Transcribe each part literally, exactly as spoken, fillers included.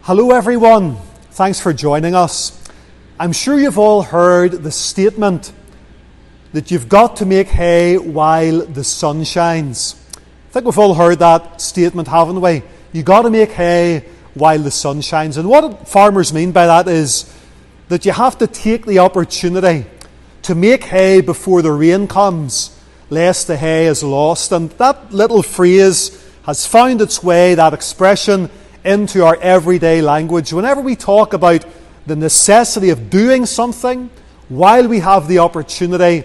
Hello everyone, thanks for joining us. I'm sure you've all heard the statement that you've got to make hay while the sun shines. I think we've all heard that statement, haven't we? You've got to make hay while the sun shines. And what farmers mean by that is that you have to take the opportunity to make hay before the rain comes, lest the hay is lost. And that little phrase has found its way, that expression, into our everyday language. Whenever we talk about the necessity of doing something while we have the opportunity,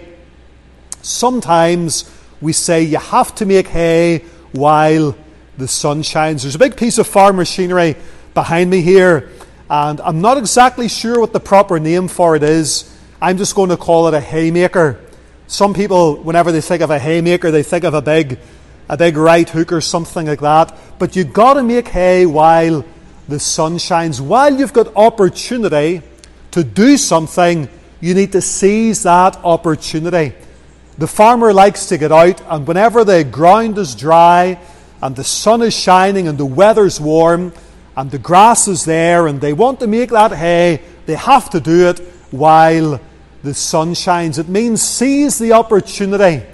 sometimes we say you have to make hay while the sun shines. There's a big piece of farm machinery behind me here, and I'm not exactly sure what the proper name for it is. I'm just going to call it a haymaker. Some people, whenever they think of a haymaker, they think of a big a big right hook or something like that. But you've got to make hay while the sun shines. While you've got opportunity to do something, you need to seize that opportunity. The farmer likes to get out, and whenever the ground is dry and the sun is shining and the weather's warm and the grass is there and they want to make that hay, they have to do it while the sun shines. It means seize the opportunity,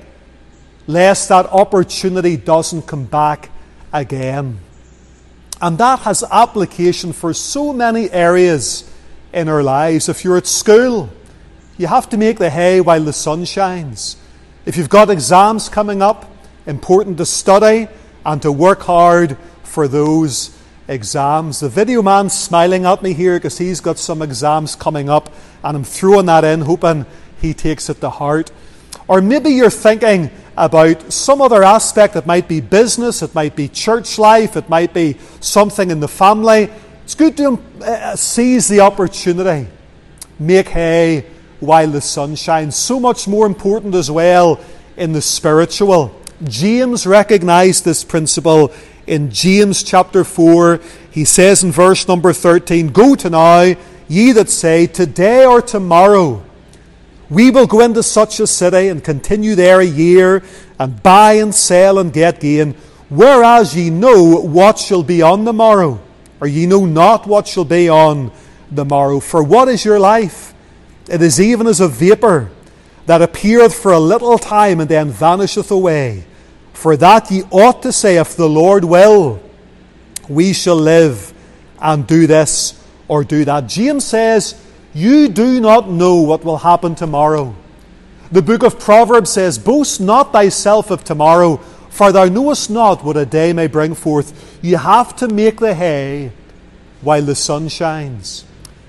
lest that opportunity doesn't come back again. And that has application for so many areas in our lives. If you're at school, you have to make the hay while the sun shines. If you've got exams coming up, important to study and to work hard for those exams. The video man's smiling at me here because he's got some exams coming up, and I'm throwing that in, hoping he takes it to heart. Or maybe you're thinking about some other aspect. It might be business, it might be church life, it might be something in the family. It's good to uh, seize the opportunity. Make hay while the sun shines. So much more important as well in the spiritual. James recognized this principle in James chapter four. He says in verse number thirteen, "Go to now, ye that say, today or tomorrow, we will go into such a city and continue there a year and buy and sell and get gain, whereas ye know what shall be on the morrow, or ye know not what shall be on the morrow. For what is your life? It is even as a vapour that appeareth for a little time and then vanisheth away. For that ye ought to say, if the Lord will, we shall live and do this or do that." James says, you do not know what will happen tomorrow. The book of Proverbs says, "Boast not thyself of tomorrow, for thou knowest not what a day may bring forth." You have to make the hay while the sun shines.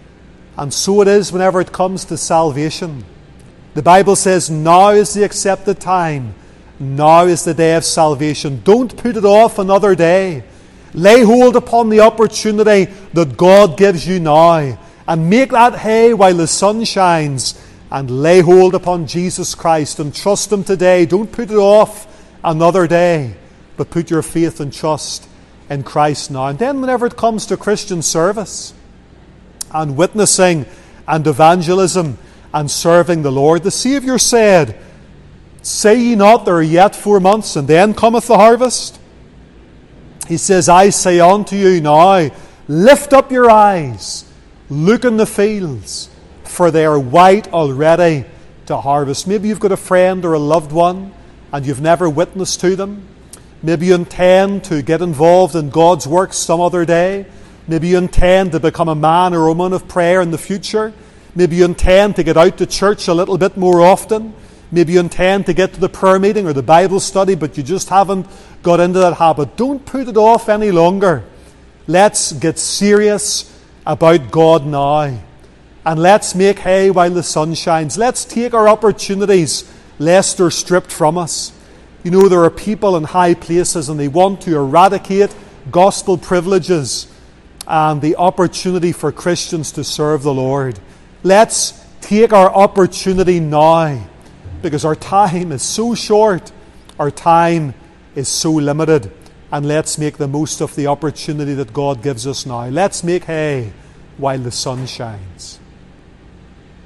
And so it is whenever it comes to salvation. The Bible says, now is the accepted time. Now is the day of salvation. Don't put it off another day. Lay hold upon the opportunity that God gives you now, and make that hay while the sun shines, and lay hold upon Jesus Christ and trust Him today. Don't put it off another day, but put your faith and trust in Christ now. And then whenever it comes to Christian service and witnessing and evangelism and serving the Lord, the Saviour said, "Say ye not, there are yet four months, and then cometh the harvest?" He says, "I say unto you now, lift up your eyes, look in the fields, for they are white already to harvest." Maybe you've got a friend or a loved one and you've never witnessed to them. Maybe you intend to get involved in God's work some other day. Maybe you intend to become a man or woman of prayer in the future. Maybe you intend to get out to church a little bit more often. Maybe you intend to get to the prayer meeting or the Bible study, but you just haven't got into that habit. Don't put it off any longer. Let's get serious about God now. And let's make hay while the sun shines. Let's take our opportunities lest they're stripped from us. You know, there are people in high places and they want to eradicate gospel privileges and the opportunity for Christians to serve the Lord. Let's take our opportunity now, because our time is so short, our time is so limited, and let's make the most of the opportunity that God gives us now. Let's make hay while the sun shines.